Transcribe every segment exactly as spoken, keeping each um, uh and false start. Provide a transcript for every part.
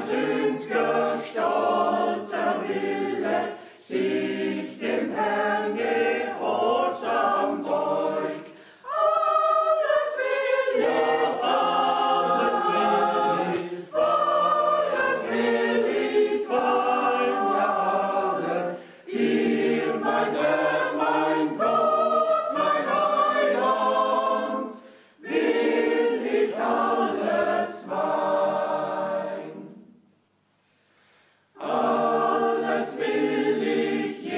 sünd'ger stolzer Wille sich dem Herrn gehorsam beugt. Alles will ich, alles will ich, alles will ich, mein Herr, alles, dir, mein Herr, mein Gott, mein Heiland, will ich alles mein. Alles will ich,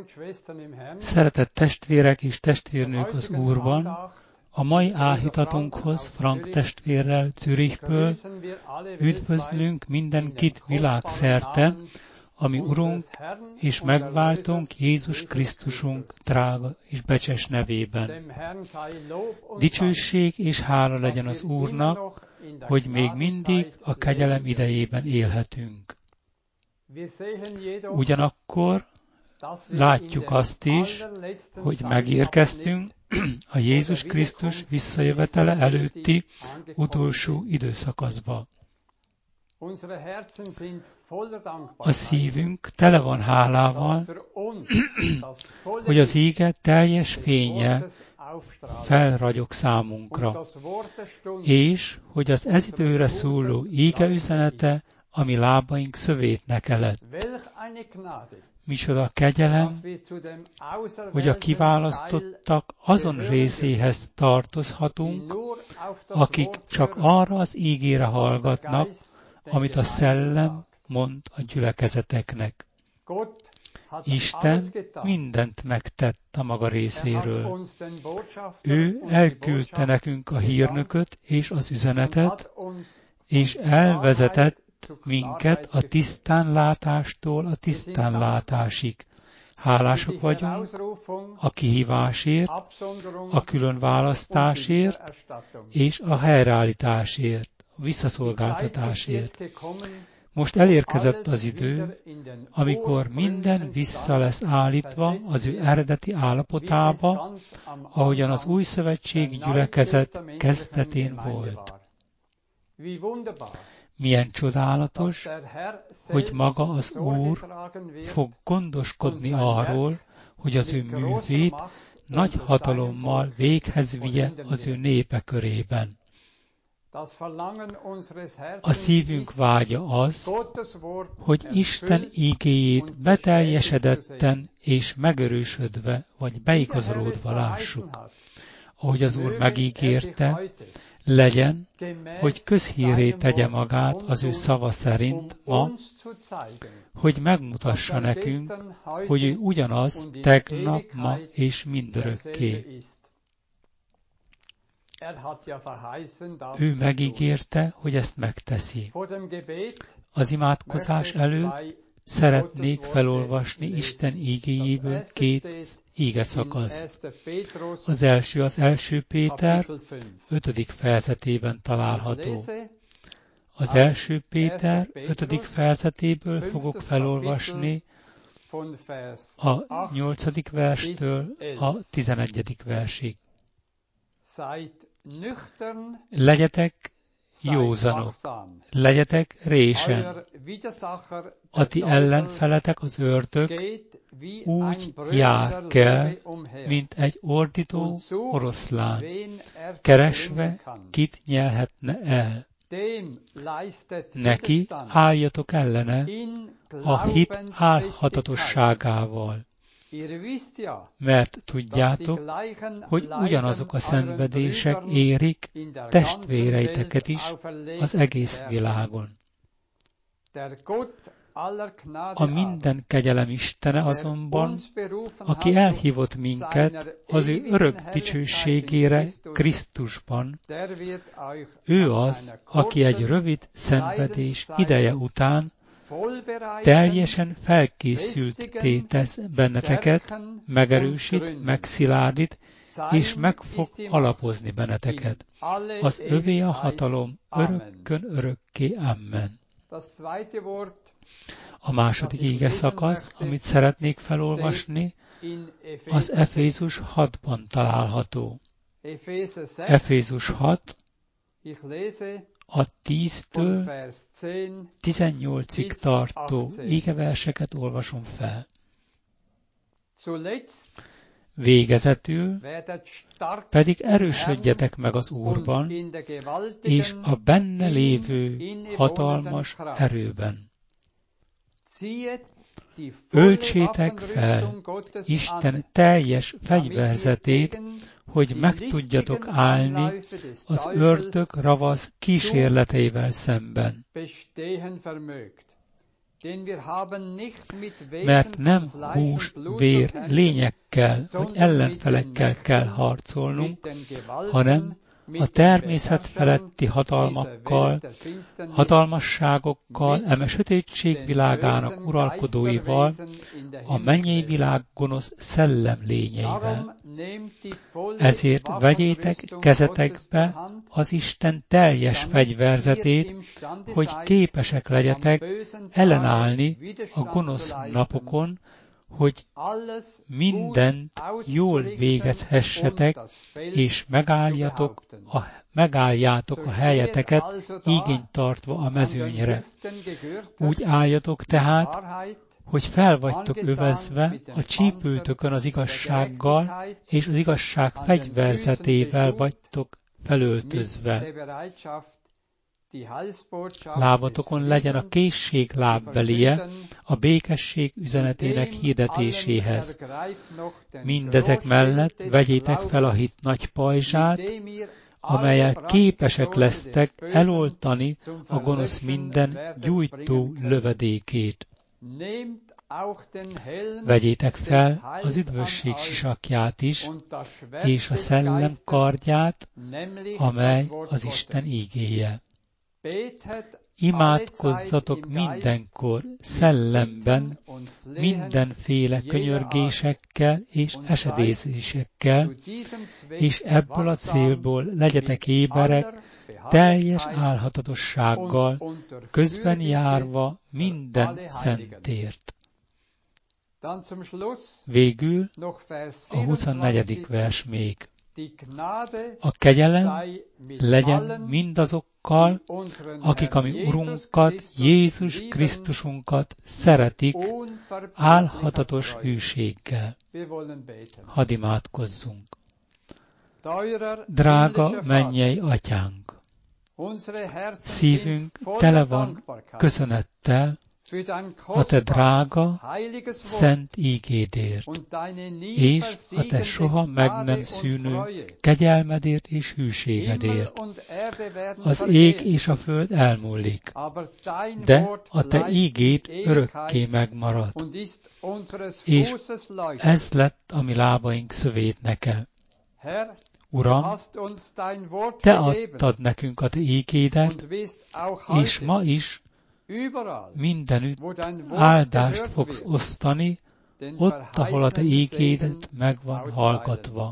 Szeretett testvérek és testvérnők az Úrban, a mai áhítatunkhoz Frank testvérrel Zürichből üdvözlünk mindenkit világszerte, ami Urunk és megváltunk Jézus Krisztusunk drága és becses nevében. Dicsőség és hála legyen az Úrnak, hogy még mindig a kegyelem idejében élhetünk. Ugyanakkor látjuk azt is, hogy megérkeztünk a Jézus Krisztus visszajövetele előtti utolsó időszakaszba. A szívünk tele van hálával, hogy az íge teljes fénye felragyog számunkra, és hogy az ez időre szóló íge üzenete a mi lábaink szövétneke lett. Micsoda kegyelem, hogy a kiválasztottak azon részéhez tartozhatunk, akik csak arra az ígére hallgatnak, amit a Szellem mond a gyülekezeteknek. Isten mindent megtett a maga részéről. Ő elküldte nekünk a hírnököt és az üzenetet, és elvezetett minket a tisztánlátástól a tisztánlátásig. Hálásak vagyunk a kihívásért, a különválasztásért és a helyreállításért, a visszaszolgáltatásért. Most elérkezett az idő, amikor minden vissza lesz állítva az ő eredeti állapotába, ahogyan az új szövetségi gyülekezet kezdetén volt. Milyen csodálatos, hogy maga az Úr fog gondoskodni arról, hogy az ő művét nagy hatalommal véghez vigye az ő népe körében. A szívünk vágya az, hogy Isten ígéjét beteljesedetten és megerősödve vagy beigazolódva lássuk. Ahogy az Úr megígérte, legyen, hogy közhírré tegye magát az ő szava szerint ma, hogy megmutassa nekünk, hogy ő ugyanaz tegnap, ma és mindörökké. Ő megígérte, hogy ezt megteszi. Az imádkozás előtt szeretnék felolvasni Isten ígéjéből két ígeszakaszt. Az első az első Péter ötödik fejezetében található. Az első Péter ötödik fejezetéből fogok felolvasni a nyolcadik verstől a tizenegyedik versig. Legyetek józanok, legyetek résen, a ti ellenfeletek az ördög úgy jár kell, mint egy ordító oroszlán, keresve kit nyelhetne el. Neki álljatok ellene a hit álhatatosságával, mert tudjátok, hogy ugyanazok a szenvedések érik testvéreiteket is az egész világon. A minden kegyelem Istene azonban, aki elhívott minket az ő örök dicsőségére Krisztusban, ő az, aki egy rövid szenvedés ideje után teljesen felkészültté tesz benneteket, megerősít, megszilárdít, és meg fog alapozni benneteket. Az övé a hatalom örökkön örökké. Amen. A második íge szakasz, amit szeretnék felolvasni, az Efézus hatban található. Efézus hat, a tíztől tizennyolcig tartó ígeverseket olvasom fel. Végezetül pedig erősödjetek meg az Úrban, és a benne lévő hatalmas erőben. Öltsétek fel Isten teljes fegyverzetét, hogy meg tudjatok állni az ördög ravasz kísérleteivel szemben. Mert nem hús, vér, lényekkel vagy ellenfelekkel kell harcolnunk, hanem a természet feletti hatalmakkal, hatalmasságokkal, eme sötétség világának uralkodóival, a mennyei világ gonosz szellem lényeivel. Ezért vegyétek kezetekbe az Isten teljes fegyverzetét, hogy képesek legyetek ellenállni a gonosz napokon, hogy mindent jól végezhessetek, és megálljatok a, megálljátok a helyeteket, igényt tartva a mezőnyre. Úgy álljatok tehát, hogy fel vagytok övezve a csípőtökön az igazsággal, és az igazság fegyverzetével vagytok felöltözve. Lábatokon legyen a készség lábbelie a békesség üzenetének hirdetéséhez. Mindezek mellett vegyétek fel a hit nagy pajzsát, amelyel képesek lesztek eloltani a gonosz minden gyújtó lövedékét. Vegyétek fel az üdvösség sisakját is, és a szellem kardját, amely az Isten ígéje. Imádkozzatok mindenkor szellemben, mindenféle könyörgésekkel és esedézésekkel, és ebből a célból legyetek éberek, teljes álhatatossággal, közben járva minden szentért. Végül a huszonnegyedik vers még. A kegyelem legyen mindazokkal, akik a mi Urunkat, Jézus Krisztusunkat szeretik álhatatos hűséggel. Hadd imádkozzunk. Drága mennyei Atyánk! Szívünk tele van köszönettel a Te drága, szent ígédért, és a Te soha meg nem szűnő kegyelmedért és hűségedért. Az ég és a föld elmúlik, de a Te ígéd örökké megmaradt, és ez lett a mi lábaink szövétneke. Uram, Te adtad nekünk a Te ígédet, és ma is mindenütt áldást fogsz osztani, ott, ahol a Te ígédet meg van hallgatva.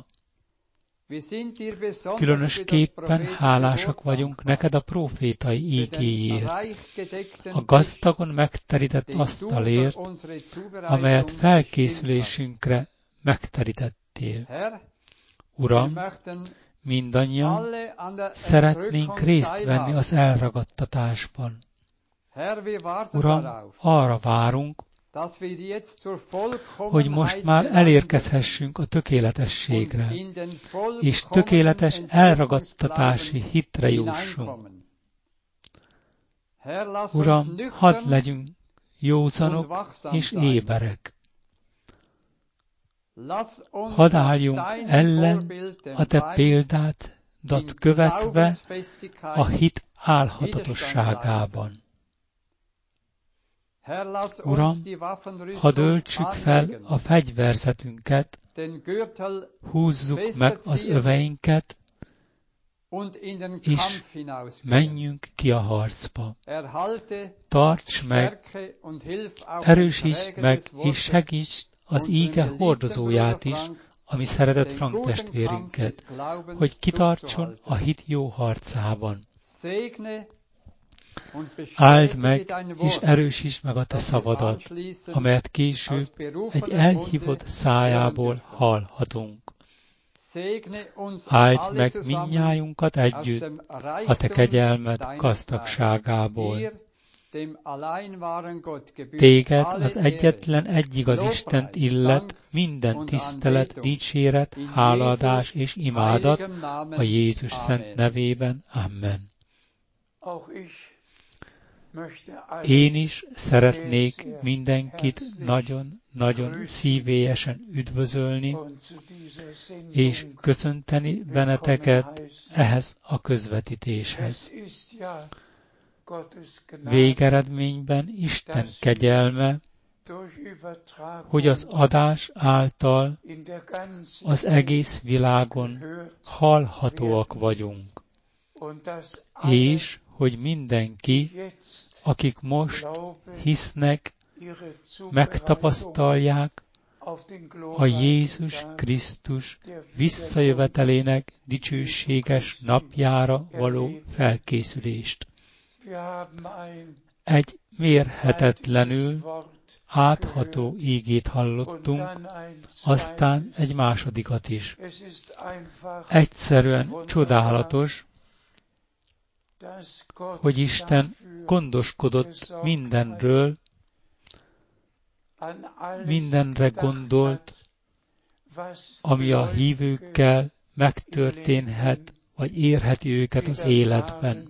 Különösképpen hálásak vagyunk neked a prófétai ígéjért, a gazdagon megterített asztalért, amelyet felkészülésünkre megterítettél. Uram, mindannyian szeretnénk részt venni az elragadtatásban. Uram, arra várunk, hogy most már elérkezhessünk a tökéletességre, és tökéletes elragadtatási hitre jussunk. Uram, hadd legyünk józanok és éberek. Hadd álljunk ellen a Te példádat követve a hit álhatatosságában. Uram, hadd öltsük fel a fegyverzetünket, húzzuk meg az öveinket, és menjünk ki a harcba. Tarts meg, erősítsd meg, és segítsd az íge hordozóját is, ami szeretett Frank testvérünket, hogy kitartson a hit jó harcában. Áld meg, és erősítsd meg a Te szavadat, amelyet később egy elhívott szájából hallhatunk. Áld meg mindnyájunkat együtt a Te kegyelmed gazdagságából. Téged, az egyetlen egyigaz Istent illet minden tisztelet, dicséret, hálaadás és imádat a Jézus szent nevében. Amen. Én is szeretnék mindenkit nagyon-nagyon szívélyesen üdvözölni, és köszönteni benneteket ehhez a közvetítéshez. végeredményben Isten kegyelme, hogy az adás által az egész világon hallhatóak vagyunk, és hogy mindenki, akik most hisznek, megtapasztalják a Jézus Krisztus visszajövetelének dicsőséges napjára való felkészülést. Egy mérhetetlenül átható ígét hallottunk, aztán egy másodikat is. Egyszerűen csodálatos, hogy Isten gondoskodott mindenről, mindenre gondolt, ami a hívőkkel megtörténhet, vagy érheti őket az életben.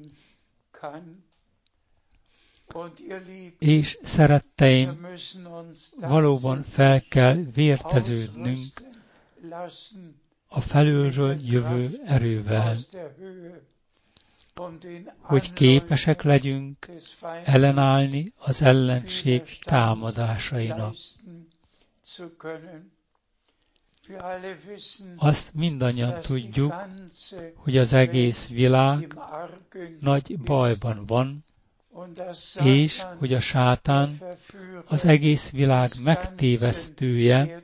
És szeretteim, valóban fel kell vérteződnünk a felülről jövő erővel, hogy képesek legyünk ellenállni az ellenség támadásainak. Azt mindannyian tudjuk, hogy az egész világ nagy bajban van, és hogy a sátán az egész világ megtévesztője,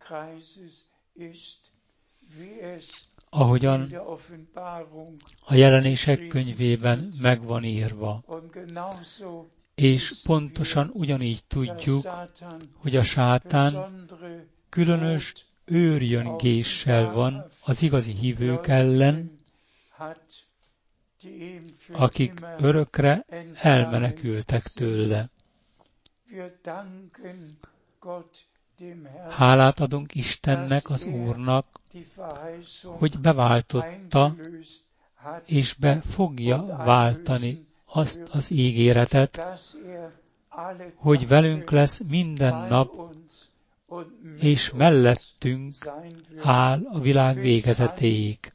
ahogyan a Jelenések könyvében meg van írva. És pontosan ugyanígy tudjuk, hogy a sátán különös őrjöngéssel van az igazi hívők ellen, akik örökre elmenekültek tőle. Hálát adunk Istennek, az Úrnak, hogy beváltotta és be fogja váltani azt az ígéretet, hogy velünk lesz minden nap, és mellettünk áll a világ végezetéig.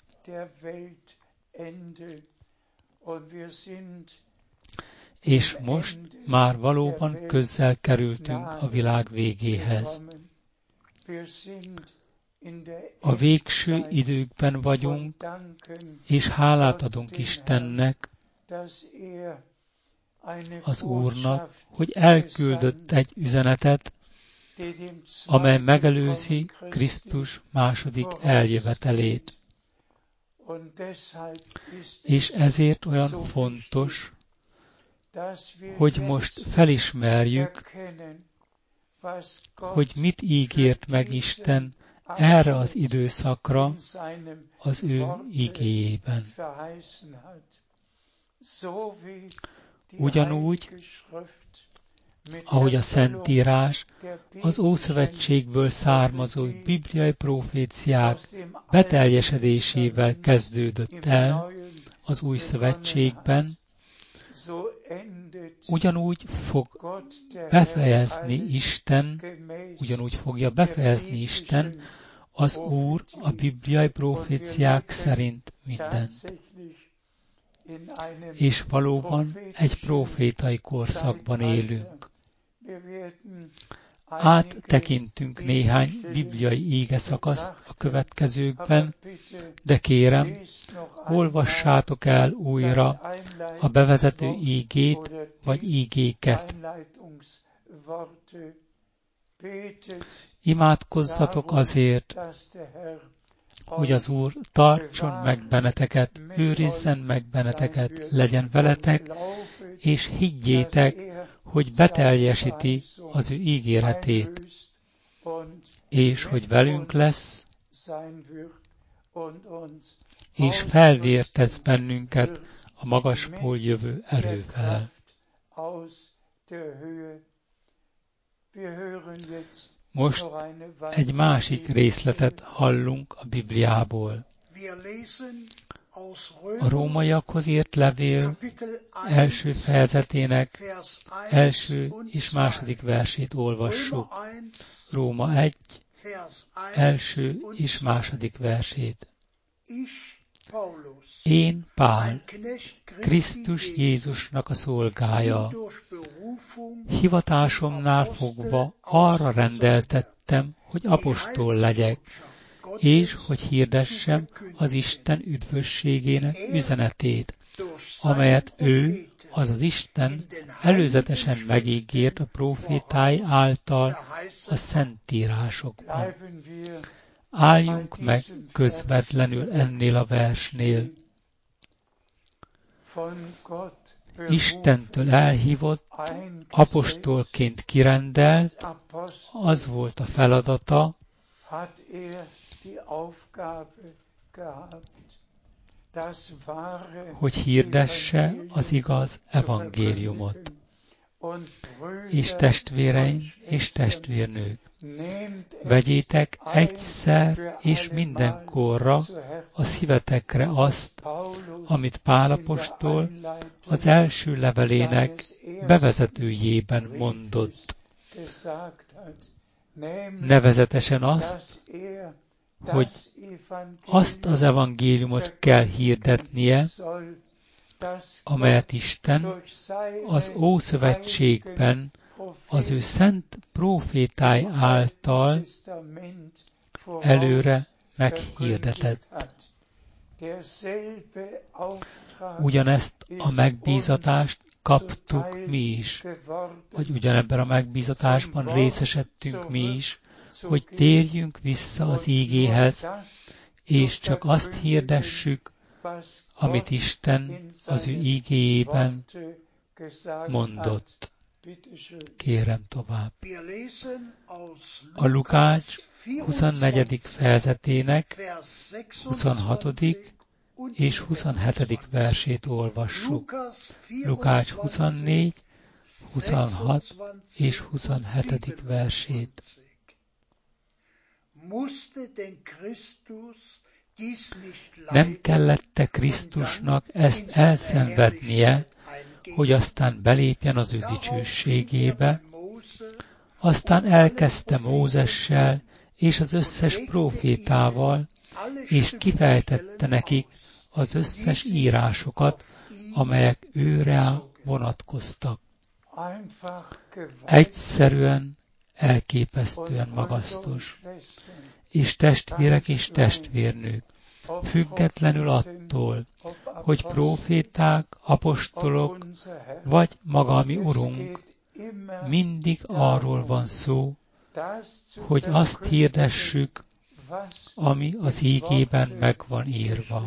És most már valóban közel kerültünk a világ végéhez. A végső időkben vagyunk, és hálát adunk Istennek, az Úrnak, hogy elküldött egy üzenetet, amely megelőzi Krisztus második eljövetelét. És ezért olyan fontos, hogy most felismerjük, hogy mit ígért meg Isten erre az időszakra az ő igéjében. Ugyanúgy, ahogy a Szentírás az Ószövetségből származó bibliai proféciák beteljesedésével kezdődött el az Új Szövetségben, ugyanúgy fog befejezni Isten, ugyanúgy fogja befejezni Isten, az Úr a bibliai proféciák szerint mindent. És valóban egy profétai korszakban élünk. Áttekintünk néhány bibliai ígeszakaszt a következőkben, de kérem, olvassátok el újra a bevezető ígét vagy ígéket. Imádkozzatok azért, hogy az Úr tartson meg benneteket, őrizzen meg benneteket, legyen veletek, és higgyétek, hogy beteljesíti az ő ígéretét, és hogy velünk lesz, és felvértez bennünket a magasból jövő erővel. Most egy másik részletet hallunk a Bibliából. A rómaiakhoz írt levél első fejezetének első és második versét olvassuk. Róma egy, első és második versét. Én Pál, Krisztus Jézusnak a szolgája, hivatásomnál fogva arra rendeltettem, hogy apostol legyek, és hogy hirdessem az Isten üdvösségének üzenetét, amelyet ő, azaz Isten előzetesen megígért a prófétái által a Szentírásokban. Álljunk meg közvetlenül ennél a versnél. Istentől elhívott, apostolként kirendelt, az volt a feladata, hogy hirdesse az igaz evangéliumot. És testvéreim és testvérnők, vegyétek egyszer és mindenkorra a szívetekre azt, amit Pál apostol az első levelének bevezetőjében mondott. Nevezetesen azt, hogy azt az evangéliumot kell hirdetnie, amelyet Isten az Ószövetségben az ő szent prófétái által előre meghirdetett. Ugyanezt a megbízatást kaptuk mi is, vagy ugyanebben a megbízatásban részesedtünk mi is, hogy térjünk vissza az ígéhez, és csak azt hirdessük, amit Isten az ő ígéjében mondott. Kérem tovább. A Lukács huszonnegyedik fejezetének huszonhatodik és huszonhetedik versét olvassuk. Lukács huszonnégy, huszonhat és huszonhetedik versét. Nem kellett-e Krisztusnak ezt elszenvednie, hogy aztán belépjen az ő dicsőségébe? Aztán elkezdte Mózessel és az összes prófétával, és kifejtette nekik az összes írásokat, amelyek őre vonatkoztak. Egyszerűen, elképesztően magasztos. És testvérek és testvérnők, függetlenül attól, hogy próféták, apostolok, vagy maga a mi Urunk, mindig arról van szó, hogy azt hirdessük, ami az ígében meg van írva.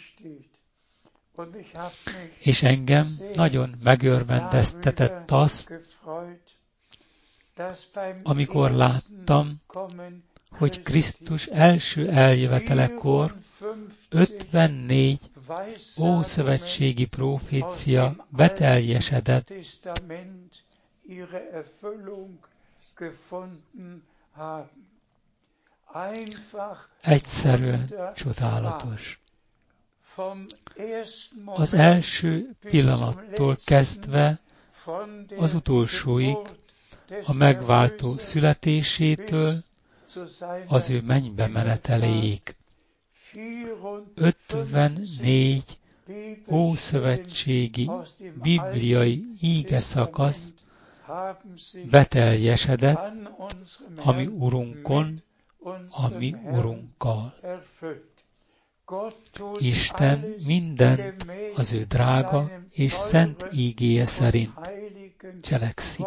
És engem nagyon megörvendeztetett az, amikor láttam, hogy Krisztus első eljövetelekor ötvennégy ószövetségi prófécia beteljesedett, egyszerűen csodálatos. Az első pillanattól kezdve az utolsóig, a megváltó születésétől az ő mennybe meneteléig. ötvennégy ószövetségi bibliai ígeszakasz beteljesedett a mi Urunkon, a mi Urunkkal. Isten mindent az ő drága és szent ígéje szerint cselekszik.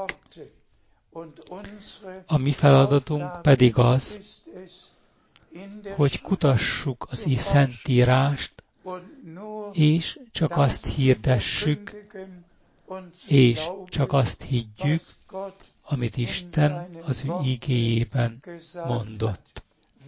A mi feladatunk pedig az, hogy kutassuk az Szentírást, és csak azt hirdessük, és csak azt higgyük, amit Isten az ő ígéjében mondott.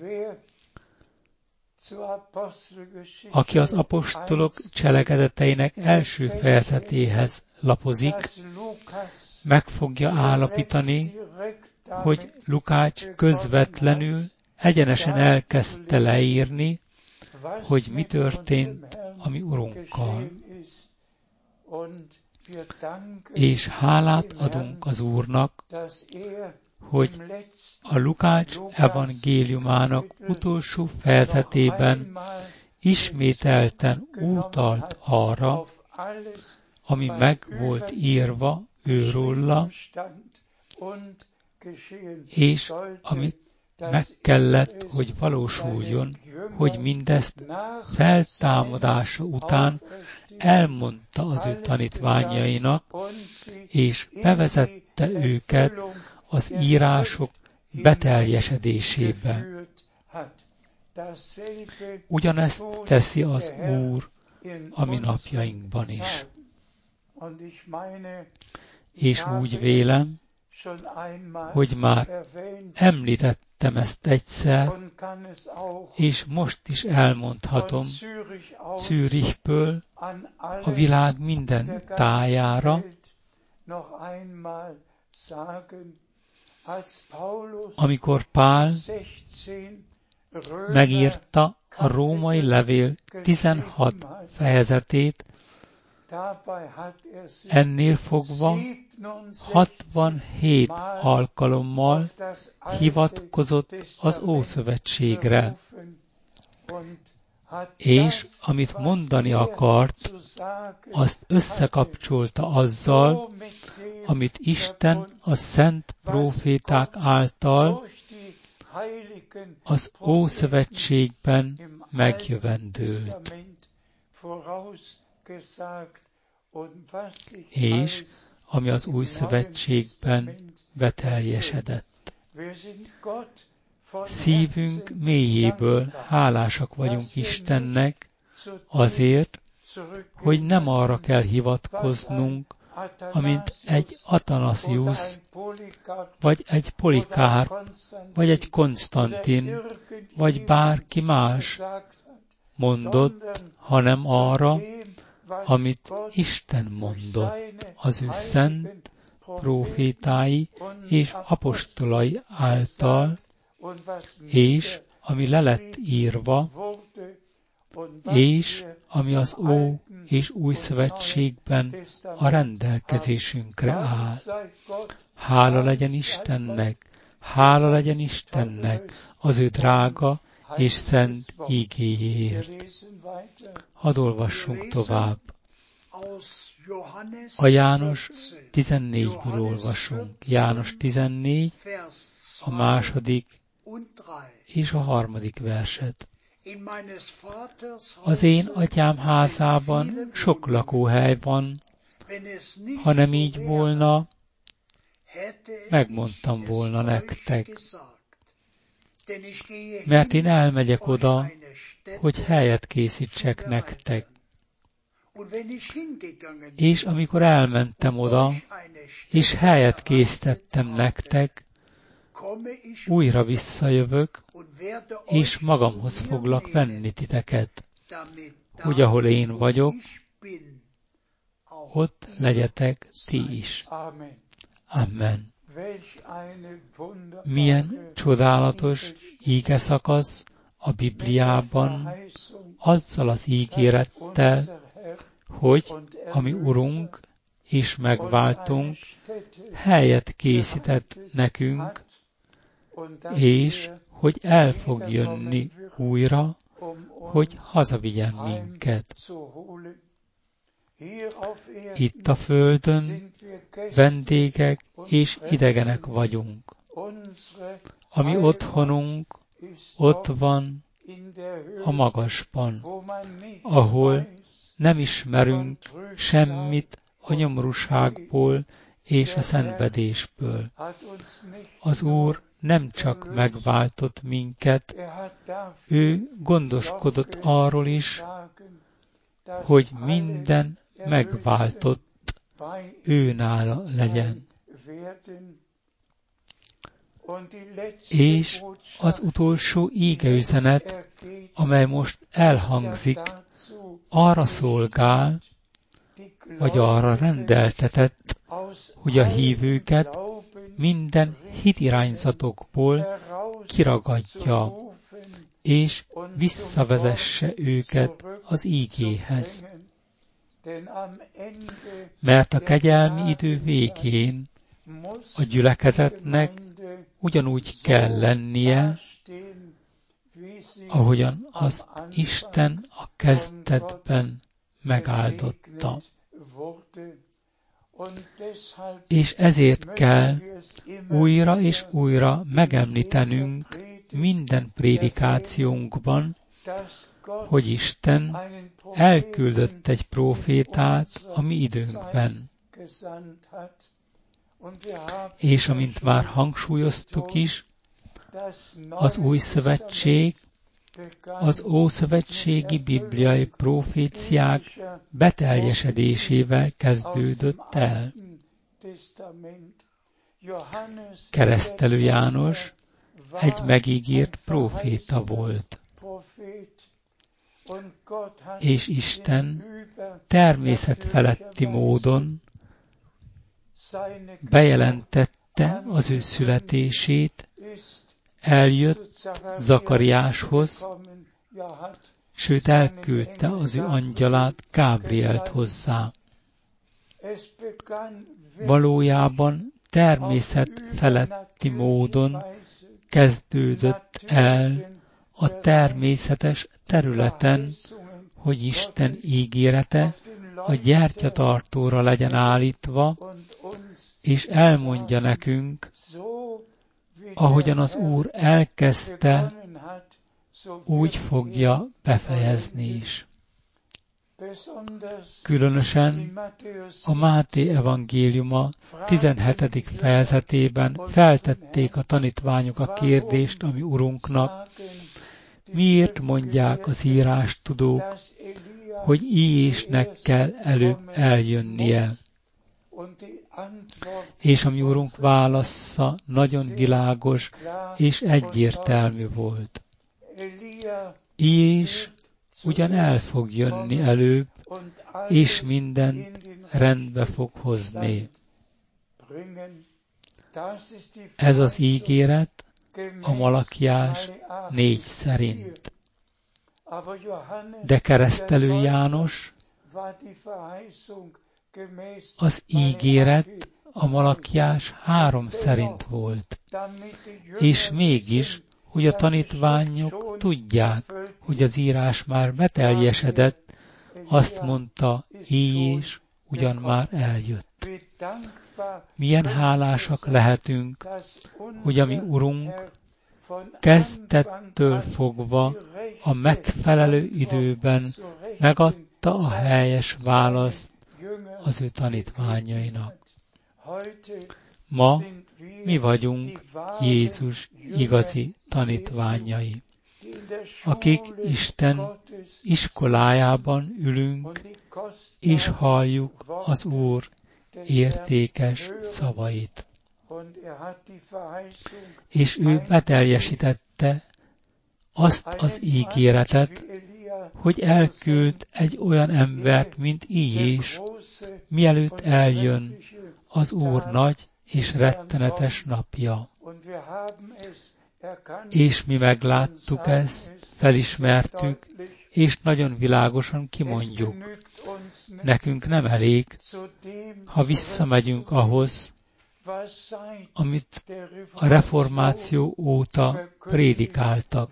Aki az apostolok cselekedeteinek első fejezetéhez lapozik, meg fogja állapítani, hogy Lukács közvetlenül, egyenesen elkezdte leírni, hogy mi történt a mi Urunkkal. És hálát adunk az Úrnak, hogy a Lukács evangéliumának utolsó fejezetében ismételten utalt arra, ami meg volt írva őróla, és ami meg kellett, hogy valósuljon, hogy mindezt feltámadása után elmondta az ő tanítványainak, és bevezette őket az írások beteljesedésébe. Ugyanezt teszi az Úr a mi napjainkban is. És úgy vélem, hogy már említettem ezt egyszer, és most is elmondhatom Zürichből a világ minden tájára, amikor Pál megírta a római levél tizenhat fejezetét, ennél fogva hatvanhét alkalommal hivatkozott az Ószövetségre, és amit mondani akart, azt összekapcsolta azzal, amit Isten a szent próféták által az Ószövetségben megjövendőlt. És ami az Új Szövetségben beteljesedett. Szívünk mélyéből hálásak vagyunk Istennek azért, hogy nem arra kell hivatkoznunk, amint egy Athanasius, vagy egy Polikár, vagy egy Konstantin, vagy bárki más mondott, hanem arra, amit Isten mondott az ő szent prófétái és apostolai által, és ami le lett írva, és ami az Ó és Új Szövetségben a rendelkezésünkre áll. Hála legyen Istennek, hála legyen Istennek az ő drága és szent ígéjéért. Hadd olvassunk tovább. A János tizennégyből olvasunk. János tizennégy, a második és a harmadik verset. Az én atyám házában sok lakóhely van, ha nem így volna, megmondtam volna nektek. Mert én elmegyek oda, hogy helyet készítsek nektek. És amikor elmentem oda, és helyet készítettem nektek, újra visszajövök, és magamhoz foglak venni titeket, hogy ahol én vagyok, ott legyetek ti is. Amen. Milyen csodálatos ígeszakasz a Bibliában, azzal az ígérettel, hogy a mi Urunk és megváltunk helyet készített nekünk, és hogy el fog jönni újra, hogy hazavigyen minket. Itt a földön vendégek és idegenek vagyunk. A mi otthonunk ott van a magasban, ahol nem ismerünk semmit a nyomorúságból és a szenvedésből. Az Úr nem csak megváltott minket, ő gondoskodott arról is, hogy minden megváltott őnála legyen. És az utolsó ígeüzenet, amely most elhangzik, arra szolgál, vagy arra rendeltetett, hogy a hívőket minden hitirányzatokból kiragadja, és visszavezesse őket az ígéhez. Mert a kegyelmi idő végén a gyülekezetnek ugyanúgy kell lennie, ahogyan azt Isten a kezdetben megáldotta. És ezért kell újra és újra megemlítenünk minden prédikációnkban, hogy Isten elküldött egy prófétát a mi időnkben. És amint már hangsúlyoztuk is, az új szövetség, az ószövetségi bibliai proféciák beteljesedésével kezdődött el. Keresztelő János egy megígért próféta volt, és Isten természetfeletti módon bejelentette az ő születését, eljött Zakariáshoz, sőt elküldte az ő angyalát, Gábrielt hozzá. Valójában természetfeletti módon kezdődött el a természetes területen, hogy Isten ígérete a gyertyatartóra legyen állítva, és elmondja nekünk, ahogyan az Úr elkezdte, úgy fogja befejezni is. Különösen a Máté evangéliuma tizenhetedik fejezetében feltették a tanítványok a kérdést a mi Urunknak, miért mondják az írástudók, hogy Íjésnek kell előbb eljönnie. És a mi Urunk válasza nagyon világos és egyértelmű volt. Íjés ugyan el fog jönni előbb, és mindent rendbe fog hozni. Ez az ígéret a Malakiás négy szerint. De keresztelő János az ígéret a Malakiás három szerint volt, és mégis, hogy a tanítványok tudják, hogy az írás már beteljesedett, azt mondta, Íjés ugyan már eljött. Milyen hálásak lehetünk, hogy a mi Urunk kezdettől fogva a megfelelő időben megadta a helyes választ az ő tanítványainak. Ma mi vagyunk Jézus igazi tanítványai, akik Isten iskolájában ülünk, és halljuk az Úr értékes szavait. És ő beteljesítette azt az ígéretet, hogy elküld egy olyan embert, mint Íjés, mielőtt eljön az Úr nagy és rettenetes napja. És mi megláttuk ezt, felismertük, és nagyon világosan kimondjuk. Nekünk nem elég, ha visszamegyünk ahhoz, amit a reformáció óta prédikáltak.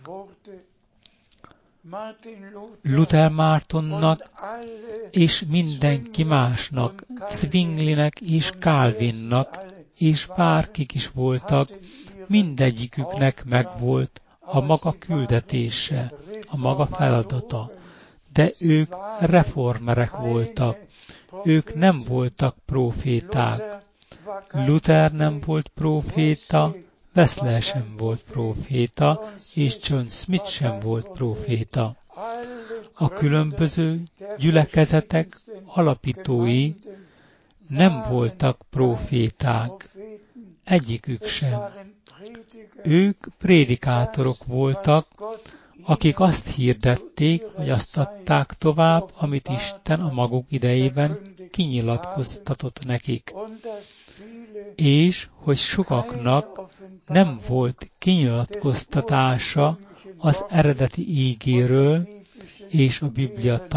Luther Mártonnak és mindenki másnak, Zwinglinek és Calvinnak, és bárkik is voltak, mindegyiküknek megvolt a maga küldetése, a maga feladata. De ők reformerek voltak, ők nem voltak próféták. Luther nem volt próféta, Wesley sem volt próféta, és John Smith sem volt próféta. A különböző gyülekezetek alapítói nem voltak próféták, egyikük sem. Ők prédikátorok voltak, akik azt hirdették, vagy azt adták tovább, amit Isten a maguk idejében kinyilatkoztatott nekik. És hogy sokaknak nem volt kinyilatkoztatása az eredeti ígéről és a Biblia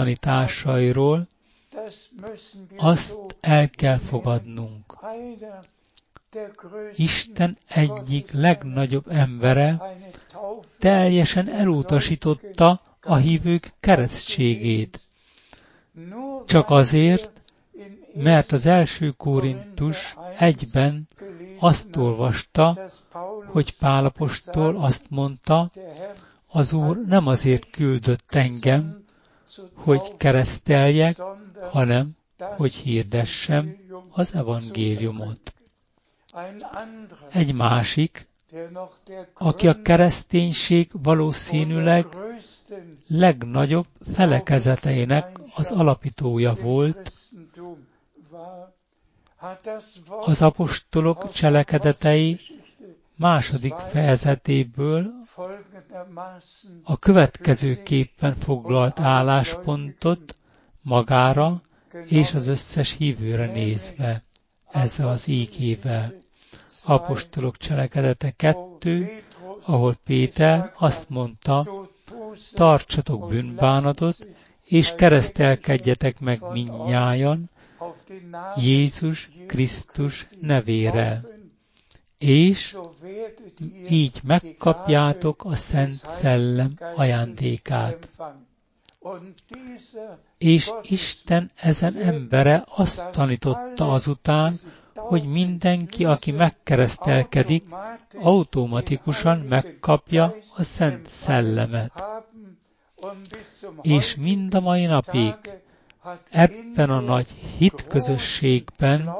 tanításairól, azt el kell fogadnunk. Isten egyik legnagyobb embere teljesen elutasította a hívők keresztségét. Csak azért, mert az első Korintus egyben azt olvasta, hogy Pál apostol azt mondta, az Úr nem azért küldött engem, hogy kereszteljek, hanem hogy hirdessem az evangéliumot. Egy másik, aki a kereszténység valószínűleg legnagyobb felekezeteinek az alapítója volt, az apostolok cselekedetei második fejezetéből a következőképpen foglalt álláspontot magára és az összes hívőre nézve, ezzel az ígével. Apostolok cselekedete kettő, ahol Péter azt mondta, tartsatok bűnbánatot, és keresztelkedjetek meg mindnyájan Jézus Krisztus nevére, és így megkapjátok a Szent Szellem ajándékát. És Isten ezen embere azt tanította azután, hogy mindenki, aki megkeresztelkedik, automatikusan megkapja a Szent Szellemet. És mind a mai napig ebben a nagy hitközösségben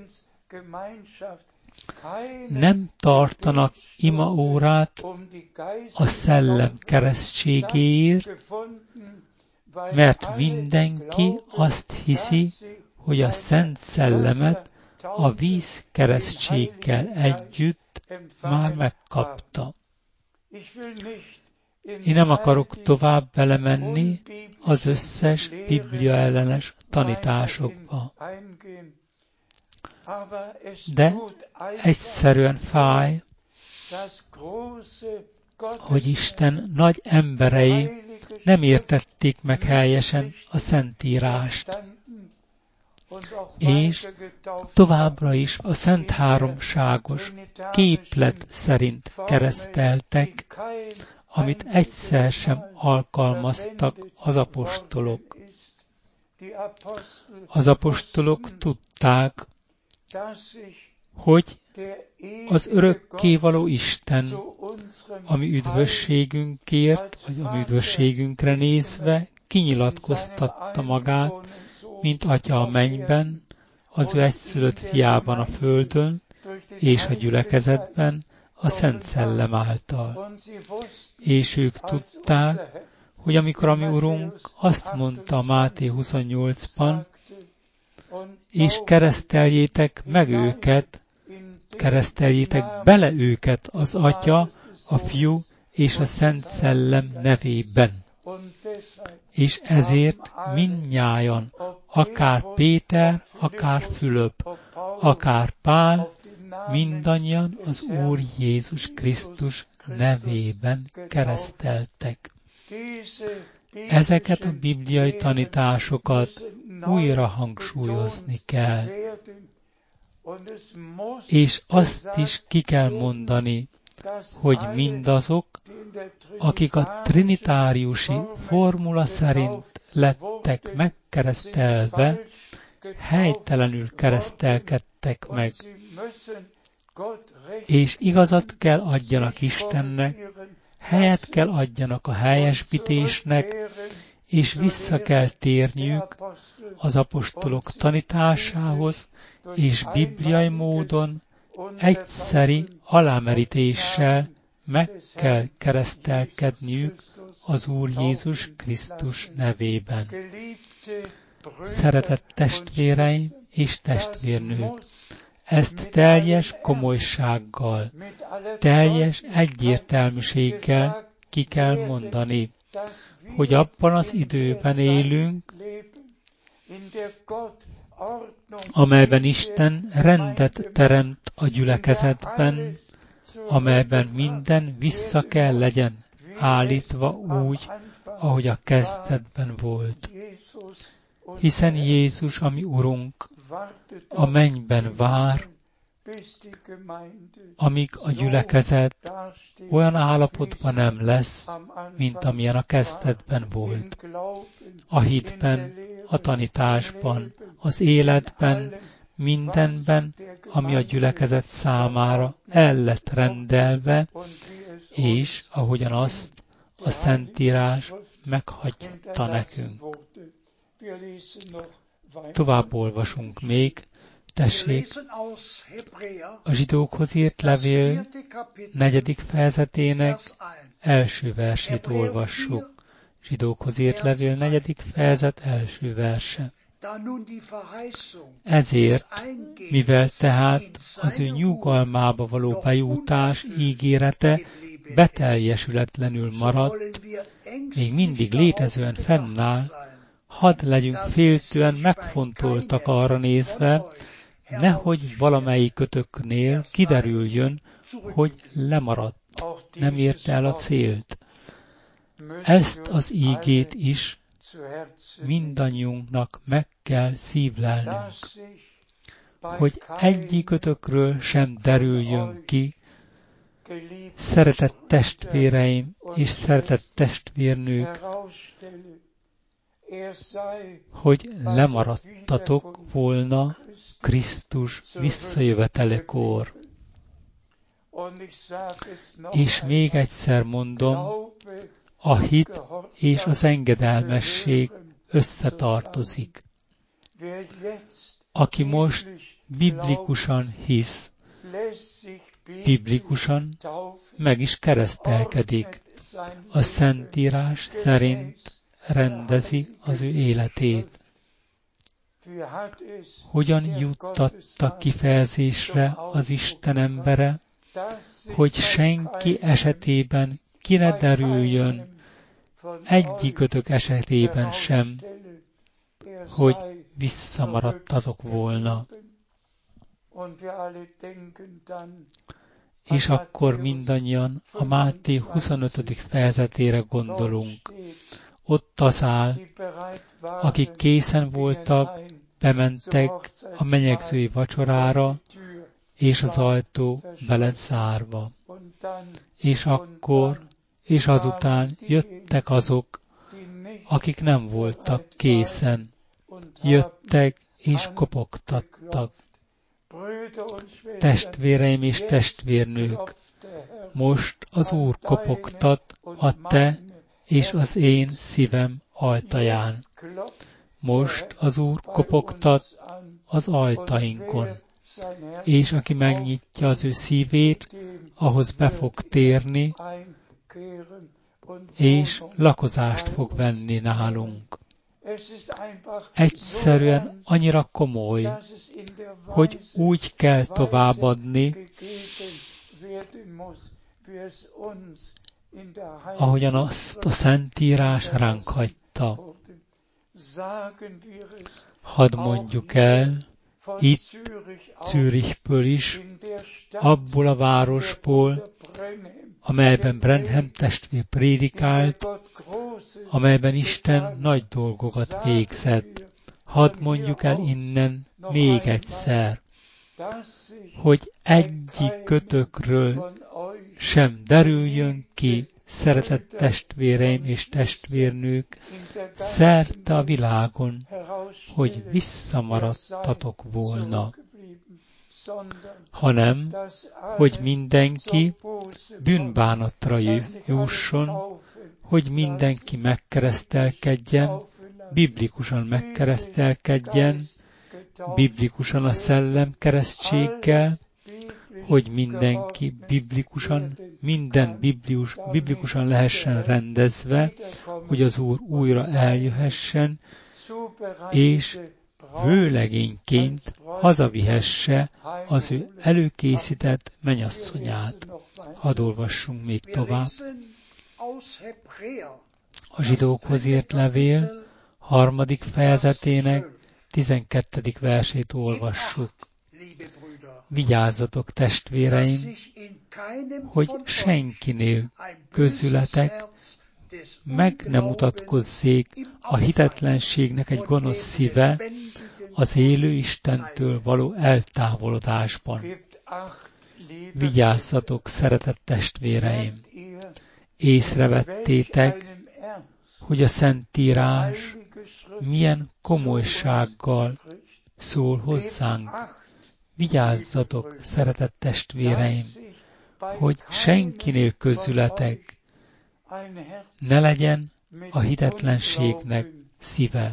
nem tartanak imaórát a szellem keresztségéért, mert mindenki azt hiszi, hogy a Szent Szellemet a víz keresztséggel együtt már megkapta. Én nem akarok tovább belemenni az összes Biblia ellenes tanításokba, de egyszerűen fáj, hogy Isten nagy emberei nem értették meg helyesen a Szentírást, és továbbra is a Szent Háromságos képlet szerint kereszteltek, amit egyszer sem alkalmaztak az apostolok. Az apostolok tudták, hogy az örökkévaló Isten, ami üdvösségünkért, vagy ami üdvösségünkre nézve kinyilatkoztatta magát, mint Atya a mennyben, az ő egyszülött fiában a földön, és a gyülekezetben a Szent Szellem által. És ők tudták, hogy amikor a mi Urunk azt mondta a Máté huszonnyolcban, és kereszteljétek meg őket, kereszteljétek bele őket az Atya, a Fiú és a Szent Szellem nevében. És ezért mindnyájan, akár Péter, akár Fülöp, akár Pál, mindannyian az Úr Jézus Krisztus nevében kereszteltek. Ezeket a bibliai tanításokat újra hangsúlyozni kell, és azt is ki kell mondani, hogy mindazok, akik a trinitáriusi formula szerint lettek megkeresztelve, helytelenül keresztelkedtek meg, és igazat kell adjanak Istennek, helyet kell adjanak a helyesbítésnek, és vissza kell térniük az apostolok tanításához, és bibliai módon egyszeri alámerítéssel meg kell keresztelkedniük az Úr Jézus Krisztus nevében. Szeretett testvéreim és testvérnők, ezt teljes komolysággal, teljes egyértelműséggel ki kell mondani, hogy abban az időben élünk, amelyben Isten rendet teremt a gyülekezetben, amelyben minden vissza kell legyen állítva úgy, ahogy a kezdetben volt. Hiszen Jézus, ami Urunk, a mennyben vár, amíg a gyülekezet olyan állapotban nem lesz, mint amilyen a kezdetben volt. A hitben, a tanításban, az életben, mindenben, ami a gyülekezet számára el lett rendelve, és ahogyan azt a Szentírás meghagyta nekünk. Tovább olvasunk még, tessék, a zsidókhoz írt levél negyedik fejezetének első versét olvassuk. Zsidókhoz írt levél negyedik fejezet első verse. Ezért, mivel tehát az ő nyugalmába való bejutás ígérete beteljesületlenül maradt, még mindig létezően fennáll, hadd legyünk féltően megfontoltak arra nézve, nehogy valamelyikötöknél kiderüljön, hogy lemaradt, nem érte el a célt. Ezt az ígét is mindannyiunknak meg kell szívlelnünk, hogy egyikötökről sem derüljön ki, szeretett testvéreim és szeretett testvérnők, hogy lemaradtatok volna Krisztus visszajövetelekor. És még egyszer mondom, a hit és az engedelmesség összetartozik. Aki most biblikusan hisz, biblikusan meg is keresztelkedik, a Szentírás szerint rendezi az ő életét. Hogyan juttatta kifejezésre az Isten embere, hogy senki esetében ki ne derüljön, egyikötök esetében sem, hogy visszamaradtatok volna. És akkor mindannyian a Máté huszonötödik fejezetére gondolunk. Ott az áll, akik készen voltak, bementek a menyegzői vacsorára, és az ajtó veled zárva. És akkor, és azután jöttek azok, akik nem voltak készen. Jöttek és kopogtattak. Testvéreim és testvérnők, most az Úr kopogtat a te és az én szívem ajtaján. Most az Úr kopogtat az ajtainkon, és aki megnyitja az ő szívét, ahhoz be fog térni, és lakozást fog venni nálunk. Egyszerűen annyira komoly, hogy úgy kell továbbadni, ahogyan azt a Szentírás ránk hagyta. Hadd mondjuk el, itt Zürichből is, abból a városból, amelyben Branham testvér prédikált, amelyben Isten nagy dolgokat végzett. Hadd mondjuk el innen még egyszer, hogy egyik kötökről sem derüljön ki, szeretett testvéreim és testvérnők, szerte a világon, hogy visszamaradtatok volna, hanem, hogy mindenki bűnbánatra jusson, hogy mindenki megkeresztelkedjen, biblikusan megkeresztelkedjen, biblikusan a szellem keresztséggel, hogy mindenki biblikusan, minden biblius, biblikusan lehessen rendezve, hogy az Úr újra eljöhessen, és vőlegényként hazavihesse az ő előkészített mennyasszonyát. Hadd olvassunk még tovább. A zsidókhoz írt levél harmadik fejezetének tizenkettedik versét olvassuk. Vigyázzatok, testvéreim, hogy senkinél közületek meg nem mutatkozzék a hitetlenségnek egy gonosz szíve az élő Istentől való eltávolodásban. Vigyázzatok, szeretett testvéreim! Észrevettétek, hogy a Szentírás milyen komolysággal szól hozzánk. Vigyázzatok, szeretett testvéreim, hogy senkinél közületek ne legyen a hitetlenségnek szíve.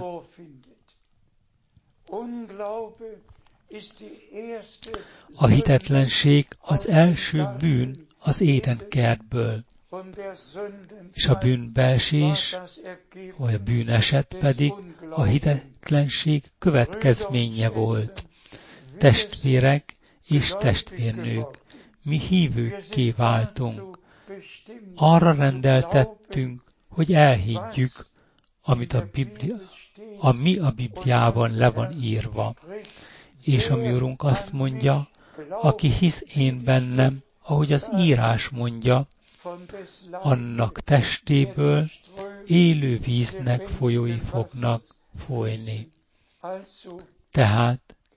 A hitetlenség az első bűn az Édenkertből, és a bűnbeesés, vagy a bűneset pedig a hitetlenség következménye volt. Testvérek és testvérnők, mi hívőkké váltunk. Arra rendeltettünk, hogy elhiggyük, amit a Biblia, ami a Bibliában le van írva. És a mi Urunk azt mondja, aki hisz én bennem, ahogy az írás mondja, annak testéből élő víznek folyói fognak folyni. Tehát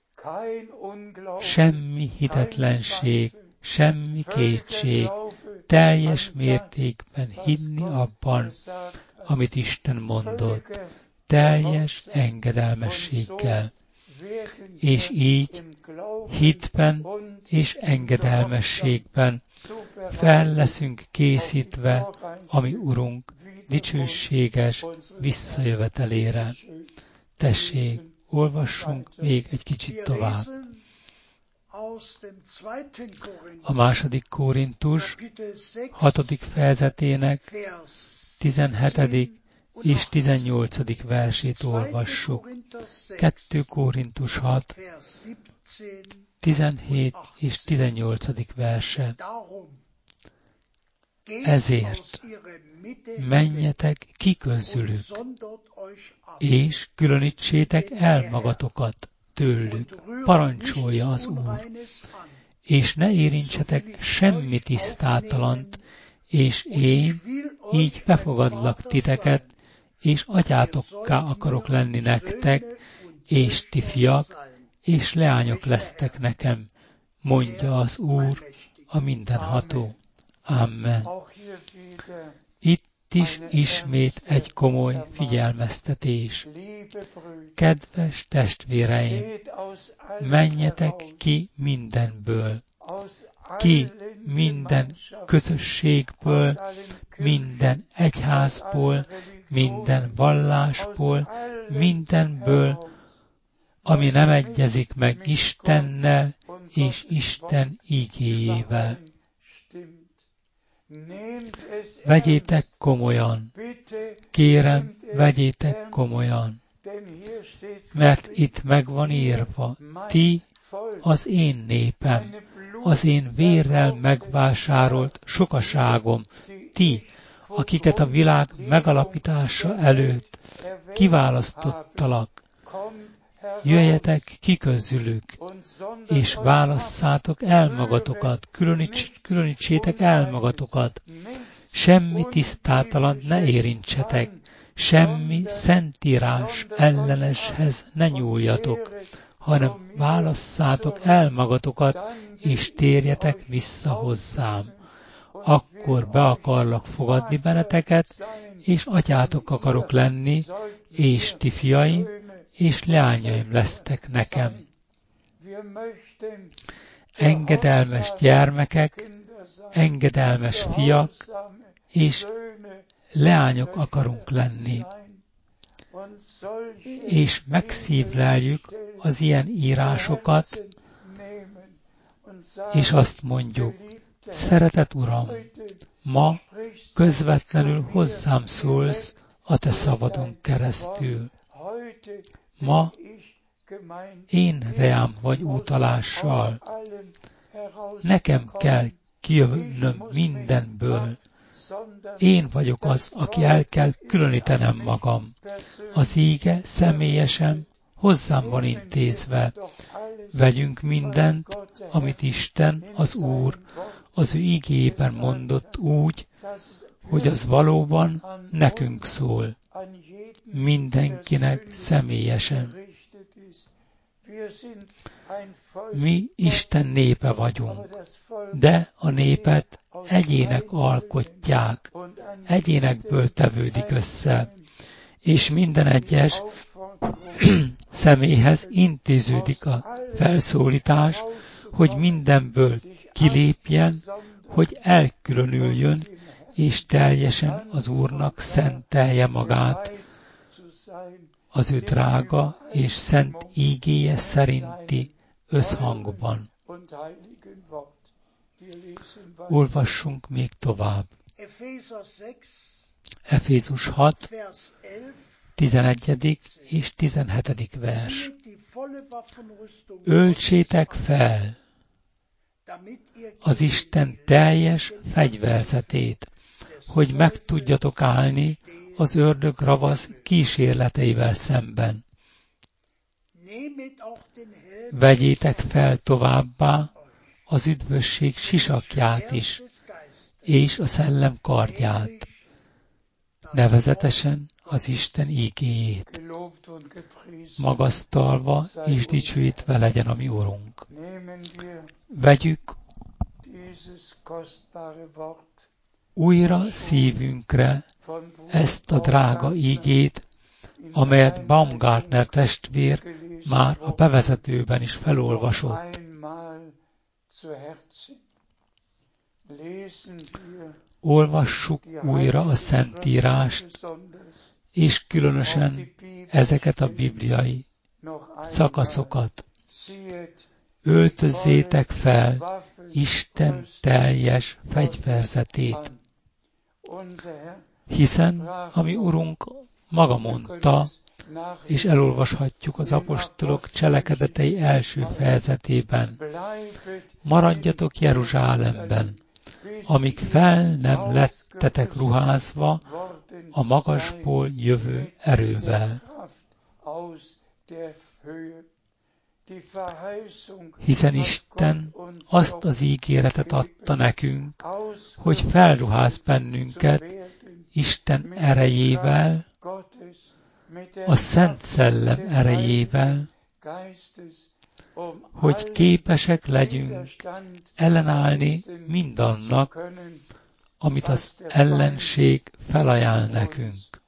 semmi hitetlenség, semmi kétség, teljes mértékben hinni abban, amit Isten mondott, teljes engedelmességgel. És így hitben és engedelmességben fel leszünk készítve a mi Urunk dicsőséges visszajövetelére. Tessék, olvassunk még egy kicsit tovább. A második Korintus hatodik fejezetének tizenhetedik és tizennyolcadik versét olvassuk. kettő Korintus hat, tizenhét és tizennyolcadik verse. Ezért menjetek ki közülük, és különítsétek el magatokat tőlük, parancsolja az Úr, és ne érintsetek semmi tisztátalant, és én így befogadlak titeket, és atyátokká akarok lenni nektek, és ti fiak, és leányok lesztek nekem, mondja az Úr, a mindenható. Amen. Itt is ismét egy komoly figyelmeztetés. Kedves testvéreim, menjetek ki mindenből, ki minden közösségből, minden egyházból, minden vallásból, mindenből, ami nem egyezik meg Istennel és Isten igéjével. Vegyétek komolyan, kérem, vegyétek komolyan, mert itt meg van írva, ti az én népem, az én vérrel megvásárolt sokaságom, ti, akiket a világ megalapítása előtt kiválasztottalak, jöjjetek ki közülük, és válasszátok el magatokat, különíts, különítsétek el magatokat, semmi tisztátalant ne érintsetek, semmi szentírás elleneshez ne nyúljatok, hanem válasszátok el magatokat, és térjetek vissza hozzám. Akkor be akarlak fogadni benneteket, és atyátok akarok lenni, és ti fiaim, és leányaim lesztek nekem. Engedelmes gyermekek, engedelmes fiak, és leányok akarunk lenni. És megszívleljük az ilyen írásokat, és azt mondjuk, szeretett Uram, ma közvetlenül hozzám szólsz a te szabadon keresztül. Ma én reám vagy utalással. Nekem kell kijönnöm mindenből. Én vagyok az, aki el kell különítenem magam. Az íge személyesen hozzám van intézve. Vegyünk mindent, amit Isten, az Úr, az ő ígéjében mondott úgy, hogy az valóban nekünk szól. Mindenkinek személyesen. Mi Isten népe vagyunk, de a népet egyének alkotják, egyénekből tevődik össze, és minden egyes személyhez intéződik a felszólítás, hogy mindenből kilépjen, hogy elkülönüljön, és teljesen az Úrnak szentelje magát, az ő drága és szent ígéje szerinti összhangban. Olvassunk még tovább. Efézus hat, tizenegyedik és tizenhetedik vers. Öltsétek fel az Isten teljes fegyverzetét, hogy meg tudjatok állni az ördög ravasz kísérleteivel szemben. Vegyétek fel továbbá az üdvösség sisakját is, és a szellem kardját, nevezetesen az Isten ígéjét. Magasztalva és dicsőítve legyen a mi Urunk. Vegyük újra szívünkre ezt a drága ígét, amelyet Baumgartner testvér már a bevezetőben is felolvasott. Olvassuk újra a Szentírást, és különösen ezeket a bibliai szakaszokat. Öltözzétek fel Isten teljes fegyverzetét, hiszen ami Urunk maga mondta, és elolvashatjuk az apostolok cselekedetei első fejezetében. Maradjatok Jeruzsálemben, amíg fel nem lettetek ruházva a magasból jövő erővel. Hiszen Isten azt az ígéretet adta nekünk, hogy felruház bennünket Isten erejével, a Szent Szellem erejével, hogy képesek legyünk ellenállni mindannak, amit az ellenség felajánl nekünk.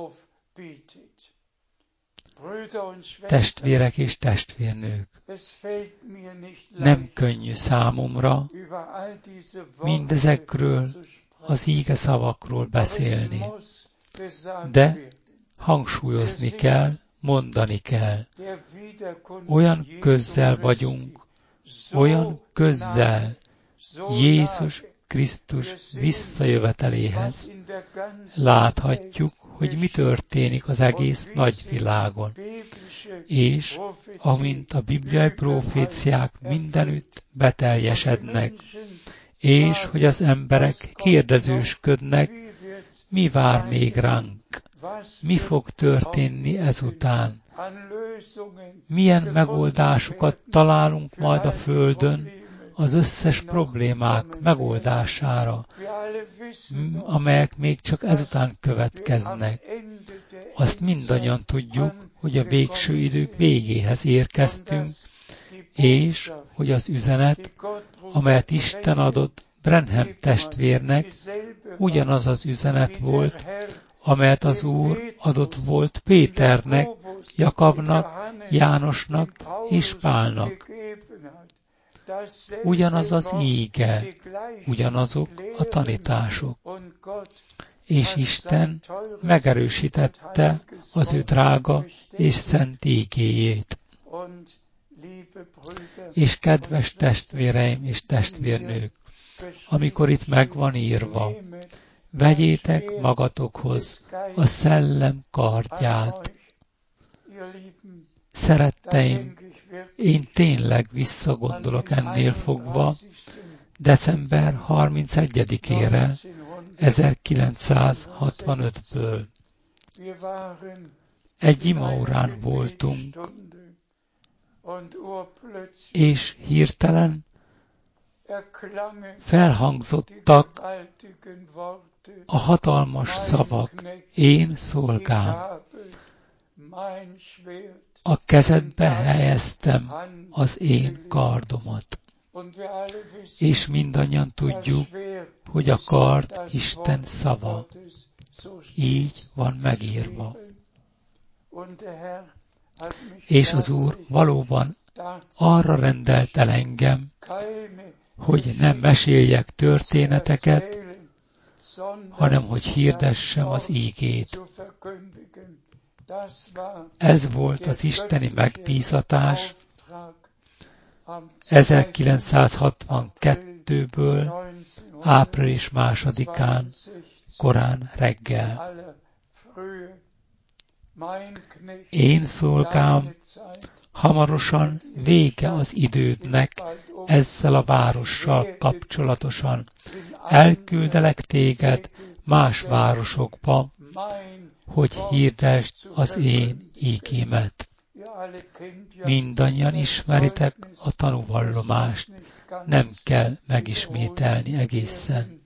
Testvérek és testvérnők, nem könnyű számomra mindezekről az íge szavakról beszélni, de hangsúlyozni kell, mondani kell. Olyan közel vagyunk, olyan közel Jézus Krisztus visszajöveteléhez. Láthatjuk, hogy mi történik az egész nagyvilágon. És amint a bibliai proféciák mindenütt beteljesednek, és hogy az emberek kérdezősködnek, mi vár még ránk, mi fog történni ezután, milyen megoldásokat találunk majd a Földön az összes problémák megoldására, amelyek még csak ezután következnek. Azt mindannyian tudjuk, hogy a végső idők végéhez érkeztünk, és hogy az üzenet, amelyet Isten adott Branham testvérnek, ugyanaz az üzenet volt, amelyet az Úr adott volt Péternek, Jakabnak, Jánosnak és Pálnak. Ugyanaz az íge, ugyanazok a tanítások. És Isten megerősítette az ő drága és szent ígéjét. És kedves testvéreim és testvérnők, amikor itt meg van írva, vegyétek magatokhoz a szellem kardját. Szeretteim, én tényleg visszagondolok ennél fogva december harmincegyedikére ezerkilencszázhatvanötből. Egy imaórán voltunk, és hirtelen felhangzottak a hatalmas szavak, én szolgám. a kezedbe helyeztem az én kardomat. És mindannyian tudjuk, hogy a kard Isten szava. Így van megírva. És az Úr valóban arra rendelt el engem, hogy nem meséljek történeteket, hanem hogy hirdessem az ígét. Ez volt az isteni megbízatás ezerkilencszázhatvankettőből április másodikán korán reggel. Én szolgám, hamarosan vége az idődnek ezzel a várossal kapcsolatosan. Elküldelek téged más városokba, hogy hirdesd az én ígémet. Mindannyian ismeritek a tanúvallomást, nem kell megismételni egészen.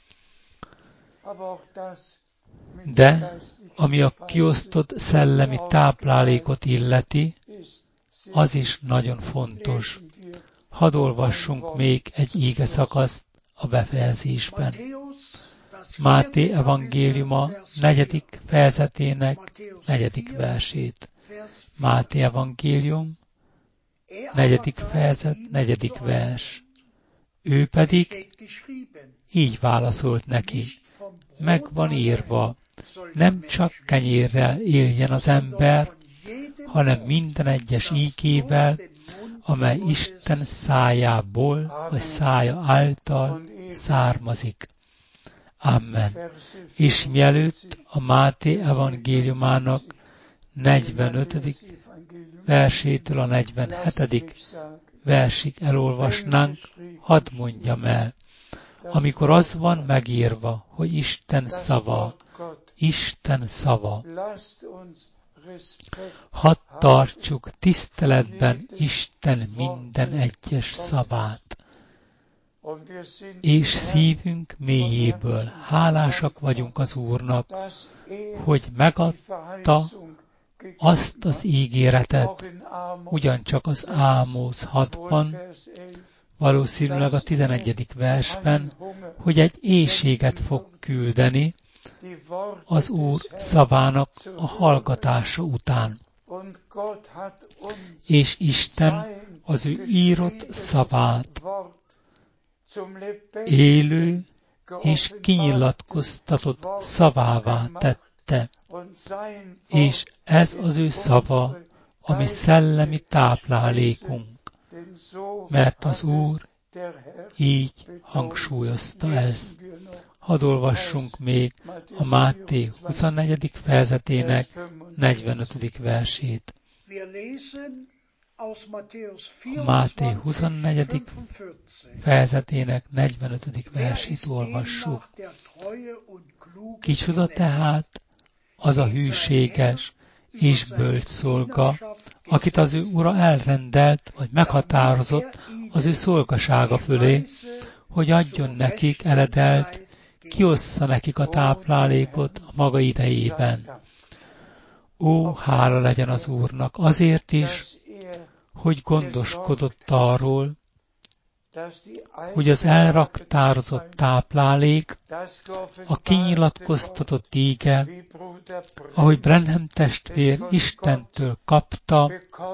De ami a kiosztott szellemi táplálékot illeti, az is nagyon fontos. Hadd olvassunk még egy íge szakaszt a befejezésben. Máté evangéliuma negyedik fejezetének negyedik versét. Máté evangélium, negyedik fejezet, negyedik vers. Ő pedig így válaszolt neki. Meg van írva, nem csak kenyérrel éljen az ember, hanem minden egyes ígével, amely Isten szájából, vagy szája által származik. Amen. És mielőtt a Máté evangéliumának negyvenötödik versétől a negyvenhetedik versig elolvasnánk, hadd mondjam el, amikor az van megírva, hogy Isten szava, Isten szava, hadd tartsuk tiszteletben Isten minden egyes szavát, és szívünk mélyéből hálásak vagyunk az Úrnak, hogy megadta azt az ígéretet, ugyancsak az Ámóz hatban, valószínűleg a tizenegyedik versben, hogy egy éhséget fog küldeni az Úr szavának a hallgatása után. És Isten az ő írott szavát élő és kinyilatkoztatott szavává tette, és ez az ő szava, ami szellemi táplálékunk, mert az Úr így hangsúlyozta ezt. Hadd olvassunk még a Máté huszonnegyedik fejezetének negyvenötödik versét. A Máté huszonnegyedik fejezetének negyvenötödik versét olvassuk. Kicsoda tehát az a hűséges és bölcs szolga, akit az ő ura elrendelt, vagy meghatározott az ő szolgasága fölé, hogy adjon nekik eledelt, kiossza nekik a táplálékot a maga idejében. Ó, hála legyen az Úrnak azért is, hogy gondoskodott arról, hogy az elraktározott táplálék, a kinyilatkoztatott íge, ahogy Branham testvér Istentől kapta,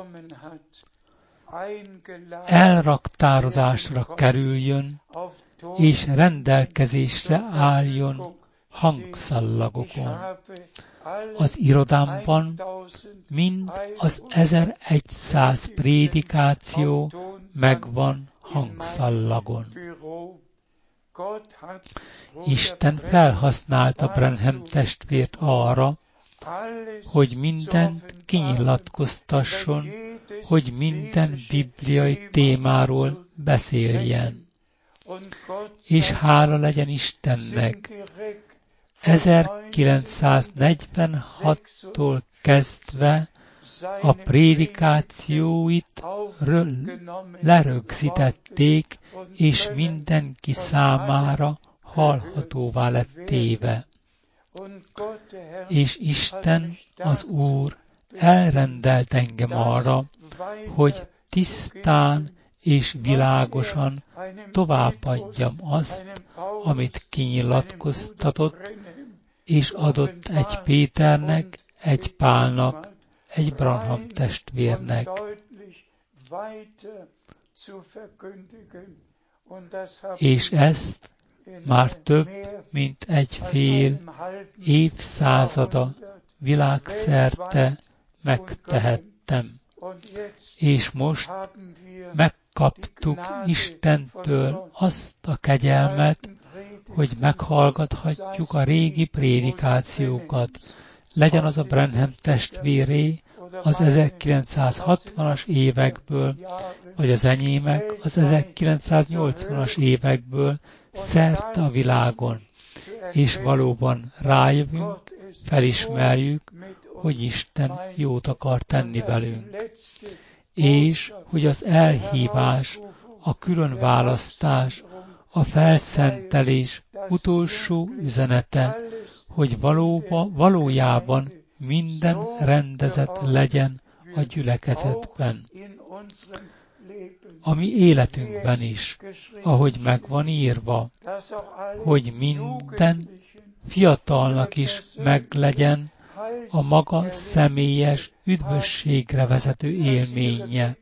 elraktározásra kerüljön, és rendelkezésre álljon hangszallagokon. Az irodámban mind az ezerszáz prédikáció megvan hangszallagon. Isten felhasználta Branham testvért arra, hogy mindent kinyilatkoztasson, hogy minden bibliai témáról beszéljen. És hála legyen Istennek, ezerkilencszáznegyvenhattól kezdve a prédikációit lerögzítették, és mindenki számára hallhatóvá lett téve. És Isten, az Úr elrendelt engem arra, hogy tisztán és világosan továbbadjam azt, amit kinyilatkoztatott, és adott egy Péternek, egy Pálnak, egy Branham testvérnek. És ezt már több, mint egy fél évszázada világszerte megtehettem. És most megkaptuk Istentől azt a kegyelmet, hogy meghallgathatjuk a régi prédikációkat. Legyen az a Branham testvéré az ezerkilencszázhatvanas évekből, vagy az enyémek az ezerkilencszáznyolcvanas évekből szerte a világon. És valóban rájövünk, felismerjük, hogy Isten jót akar tenni velünk. És hogy az elhívás, a különválasztás, a felszentelés utolsó üzenete, hogy valóba, valójában minden rendezett legyen a gyülekezetben. A mi életünkben is, ahogy meg van írva, hogy minden fiatalnak is meglegyen a maga személyes üdvösségre vezető élménye,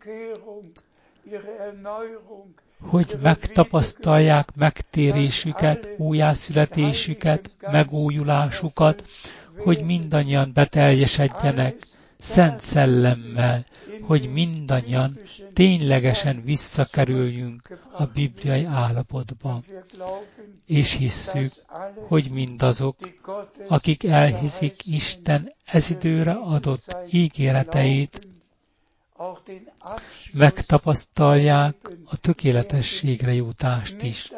hogy megtapasztalják megtérésüket, újjászületésüket, megújulásukat, hogy mindannyian beteljesedjenek Szent Szellemmel, hogy mindannyian ténylegesen visszakerüljünk a bibliai állapotba. És hisszük, hogy mindazok, akik elhiszik Isten ez időre adott ígéreteit, megtapasztalják a tökéletességre jutást is.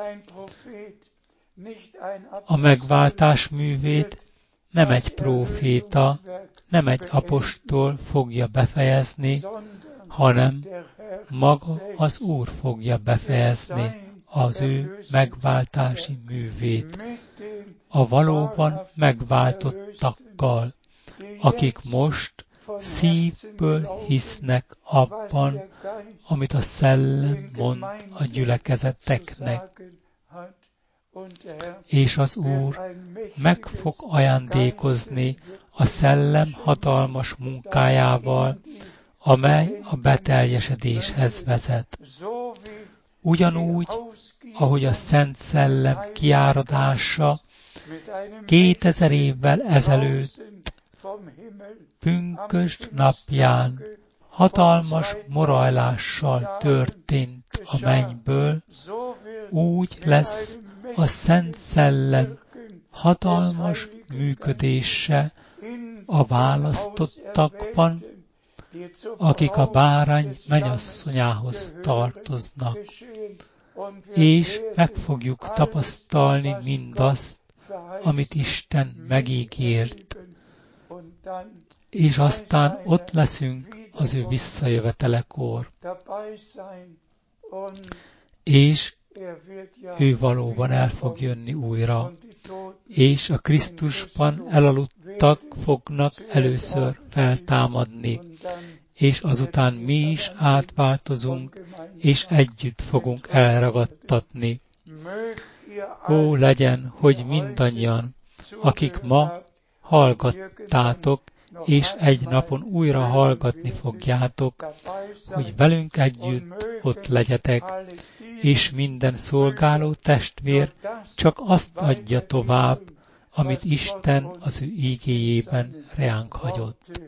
A megváltás művét nem egy próféta, nem egy apostol fogja befejezni, hanem maga az Úr fogja befejezni az ő megváltási művét. A valóban megváltottakkal, akik most szívből hisznek abban, amit a Szellem mond a gyülekezeteknek. És az Úr meg fog ajándékozni a Szellem hatalmas munkájával, amely a beteljesedéshez vezet. Ugyanúgy, ahogy a Szent Szellem kiáradása kétezer évvel ezelőtt pünkösd napján hatalmas morajlással történt a mennyből, úgy lesz a Szent Szellem hatalmas működése a választottakban, akik a bárány mennyasszonyához tartoznak, és meg fogjuk tapasztalni mindazt, amit Isten megígért, és aztán ott leszünk az ő visszajövetelekor, és ő valóban el fog jönni újra, és a Krisztusban elaludtak fognak először feltámadni, és azután mi is átváltozunk, és együtt fogunk elragadtatni. Ó, legyen, hogy mindannyian, akik ma hallgattátok, és egy napon újra hallgatni fogjátok, hogy velünk együtt ott legyetek, és minden szolgáló testvér csak azt adja tovább, amit Isten az ő ígéjében reánk hagyott.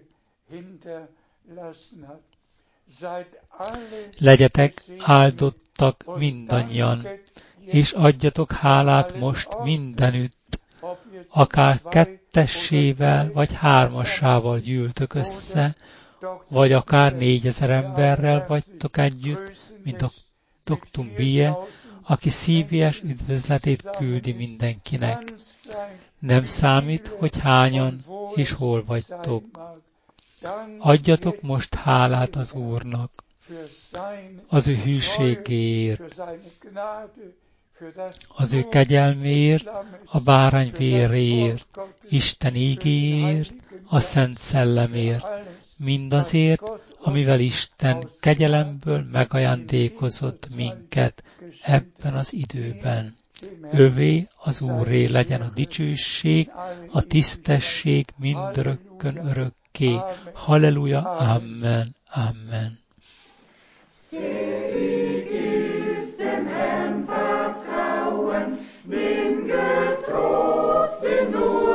Legyetek áldottak mindannyian, és adjatok hálát most mindenütt, akár kettessével vagy hármassával gyűltök össze, vagy akár négyezer emberrel vagytok együtt, mint a doktor Bie, aki szívélyes üdvözletét küldi mindenkinek. Nem számít, hogy hányan és hol vagytok. Adjatok most hálát az Úrnak, az ő hűségéért, az ő kegyelméért, a bárány véréért, Isten ígéért, a Szent Szellemért. mindazért, amivel Isten kegyelemből megajándékozott minket ebben az időben. Övé az Úré legyen a dicsőség, a tisztesség mindörökkön örökké. Halleluja, amen, amen. Selig ist dem Herrn vertrauen, dem getrost in